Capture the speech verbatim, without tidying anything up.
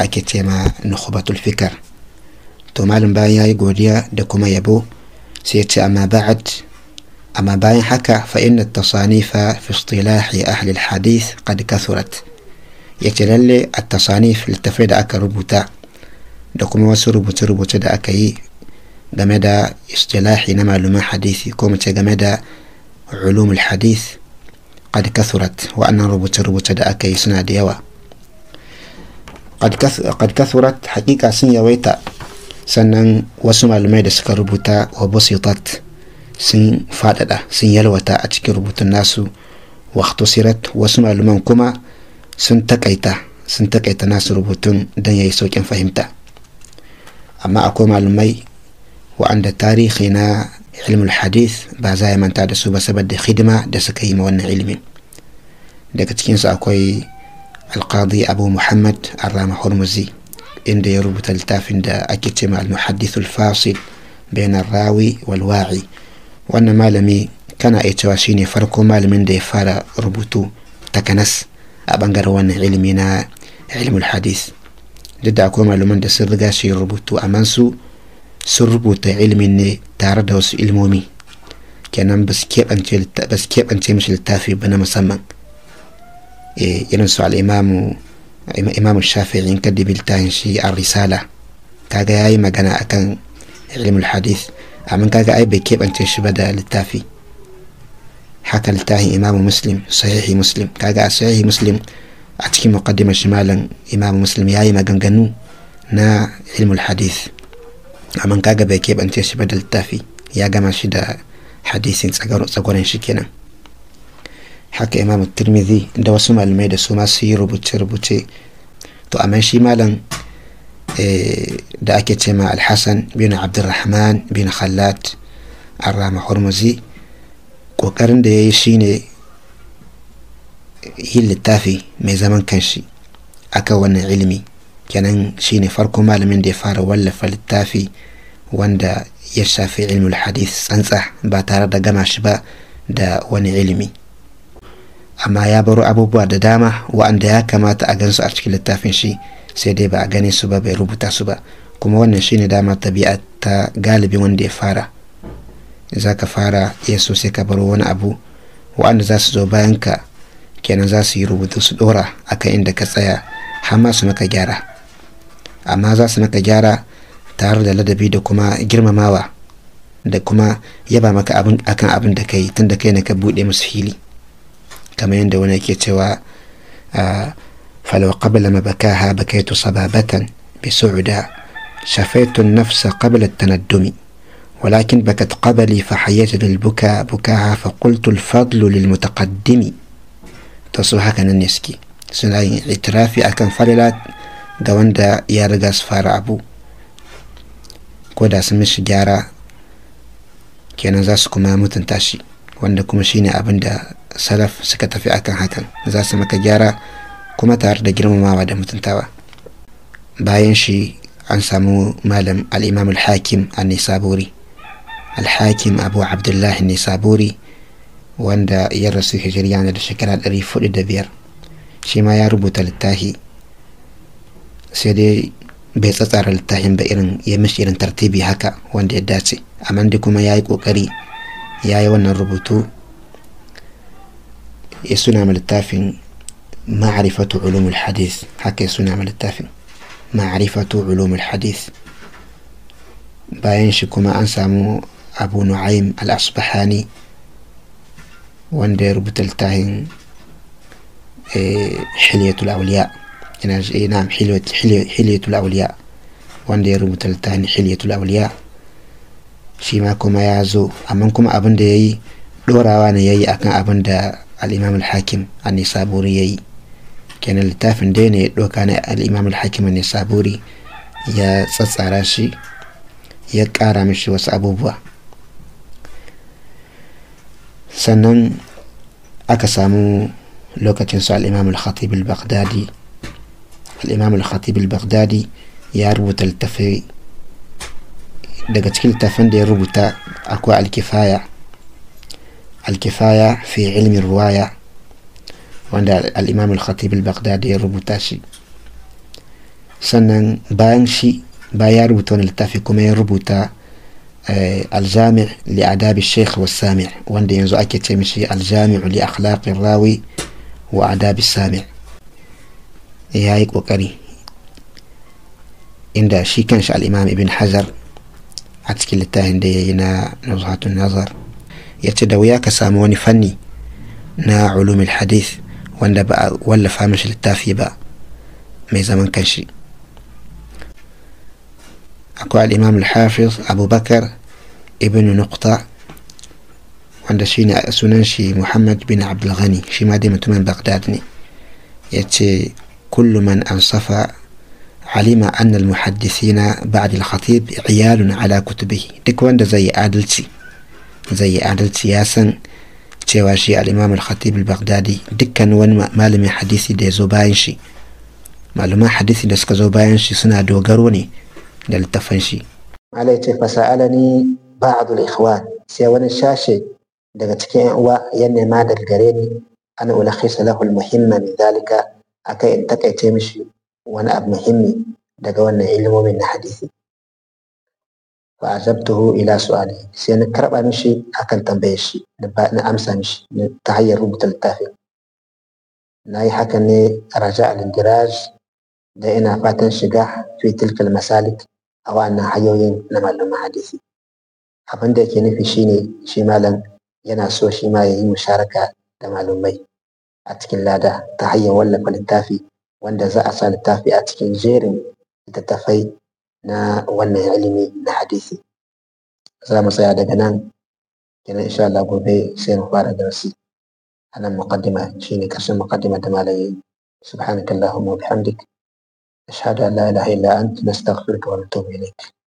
ake ce ma nukhbatul fikr. To malam bayan yayi godiya da kuma yabo sai ya ce amma ba'd amma bayan haka fa inna at-tasanifa fi istilahi ahli al-hadith qad kathurat. yace lalle at-tasanif littafai da aka rubuta da kuma wasu rubuce-rubuce da aka yi game da istilahi na maluman hadisi ko mu ce game da ulumul hadith qad kathurat. wa'annan rubuce-rubuce da aka yi suna da yawa. qad kathurat haqiqa sun yawaita, sannan wasu malumai da suka rubuta wa basitat sun fadada sun yalwata a cikin rubutun nasu, wa ikhtusirat wasu maluman kuma sun takaita sun takaita nasu rubutun dan yayi saukin fahimta. amma akwai malumai wa'anda tarihi na ilmul hadith ba za ya manta da su ba saboda hidima da suka yi ma wannan ilimin. daga cikin su akwai alqadi abu muhammad ar-rama hurmuzi, inda ya rubuta littafin da ake ce ma al-muhaddith al-fasil bain ar-rawi wal wa'i. wannan malami kana iya cewa shine farko malamin da ya fara rubutu takanas a bangaren wannan ilimi na ilmul hadith. duk da akwai malaman da sun riga shi rubutu, amma su sun rubuta ilimin ne tare da wasu ilmomi, kenan ba su keɓance mishi littafi ba na musamman. irin su al'imamu imamu shafi'i in kaddi biltahin shi a risala kaga yayi magana akan ilmul hadith, amma kaga ai bai keɓance shi ba da littafi. haka littafin imamu muslim sahihi muslim, kaga a sahihi muslim a cikin muqaddimar shimalan imamu muslim yayi maganganu na ilmul hadith, amma kaga bai keɓance shi ba da littafi, ya gama shi da hadisin tsagoran shi kenan. haka imamu tirmidhi da wasu malamai da su ma su yi rubuce-rubuce. to amma shi malam da ake ce ma alhassan bin abdurrahman bin khallat ar-rama hurmuzi, kokarin da ya yi shine yin littafi mai zaman kanshi akan wannan ilimi. kenan shine farko malamin da ya fara wallafa littafi wanda ya shafi ilmul hadith tsantsa ba tare da gama shi ba da wani ilimi. amma ya baro abubuwa da dama wa'anda ya kamata a gansu a cikin littafin shi, sai dai ba a gane su ba, bai rubuta su ba. kuma wannan shine dama tabi'a ta galibi wanda ya fara. za ka fara iya so sai ka baro wani abu, wa'anda za su zo bayan ka kenan za su yi rubutu su dora akan inda ka tsaya har ma su maka gyara. amma za su maka gyara tare da ladabi da kuma girmamawa da kuma yaba maka abin akan abin da kai, tun da kai ne ka bude musu fili. kamar yadda wani yake cewa falau qabla ma bakaha bakaitu sababatan bi su'da shafaitu an-nafsa qabla at-tanaddumi ولكن بكت قبلي فحييت بالبكاء بكاها فقلت الفضل للمتقدم. تصو هكا نسكي سنعي اعترافي أكن فللات دواندا يارغاس فارعبو كودا سمش جارة كينا زاسكو ما متنتاشي wanda kuma shine abin da salaf suka tafi akan hakan, za su maka gyara kuma tare da girmamawa da mutuntawa. bayan shi an samu malam al-imam al-hakim an-nisaburi al-hakim abu abdullah an-nisaburi wanda ya rasu hijiriya da shekara ɗari hudu da biyar. shi ma ya rubuta littafi, sai dai bai tsatsara littafin ba, irin ya mishi irin tartibi haka wanda ya dace, amma dai kuma ya yi kokari ya yi wannan rubutu. ya suna ma littafin ma'arifatu ulumul hadith, haka ya suna ma littafin ma'arifatu ulumul hadith. bayan shi kuma an samu abu nu'aym al-asbahani wanda ya rubuta littafin hilyatul awliya. ina na'am hilyatul awliya wanda ya rubuta littafin hilyatul awliya. shi ma kuma ya zo, amma kuma abin da ya yi ɗorawa ne ya yi akan abin da al'imam al-hakim an-nisaburi ya yi. kenan littafin dai ne ya ɗoka na al'imam al-hakim an-nisaburi, ya tsatsara shi, ya ƙara mishi wasu abubuwa. sannan aka samu lokacin su al'imam al-khatib al-baghdadi. al'imam al-khatib al-baghdadi ya rubuta littafai, daga cikin littafin da ya rubuta akwai al-kifaya al-kifaya fi ilmin ruwaya wanda al-imam al-khatib al-baghdadi ya rubuta shi. sannan bayan shi bayan ya rubuta wani littafi kuma ya rubuta aljami' li adabi sheikh wa sami' wanda yanzu ake ce mishi aljami'u li akhlaqir rawi wa adabi sami'. ya yi kokari inda shi kanshi al-imam ibn hajar a cikin littafin da ya yi na nuzhatun nazar ya ce da wuya ka samu wani fanni na ulumul hadith wanda ba a wallafa mishi littafi ba mai zaman kanshi. akwai al-imam al-hafiz abubakar ibn nuqta wanda shi ne sunan shi muhammad bin abdulghani, shi ma dai mutumin baghdad ne. ya ce kullu man ansafa alima anna al-muhaddithina ba'da al-khatib iyalun ala kutubihi. duk wanda zai yi adalci zai yi adalci ya san cewa shi al-imam al-khatib al-baghdadi dukkan wani malamin hadisi da ya zo bayan shi, malaman hadisi da suka zo bayan shi suna dogaro ne da littafan shi. malai ce fasa'alani ba'd al-ikhwan, sai wani shashe daga cikin yan uwa ya nema daga gare ni an ulakhisa lahu al-muhimma min dhalika, akai in takaice mishi wani abu muhimmi daga wannan ilimomin na hadisi. fa ajabtuhu ila su'ali, sai na karba mishi akan tambaye shi na amsa mishi ta hanyar rubuta littafin. na yi haka ne raja al-indiraj da ina fatan shiga fi tilkal masalik a wannan hanyoyin na malaman hadisi. abin da yake nufi shine shi malam yana so shi ma ya yi musharaka da malumai a cikin lada ta hanyar wallafa littafi wanda za a sa littafi a cikin jerin littattafai na wannan ilimi na hadisi. za mu tsaya daga nan kenan insha Allah, gobe sai mu fara darasi. anan muqaddima shine karshen muqaddima da malai. subhanakallahumma wa bihamdik ashhadu an la ilaha illa anta nastaghfiruka wa natubu ilayk.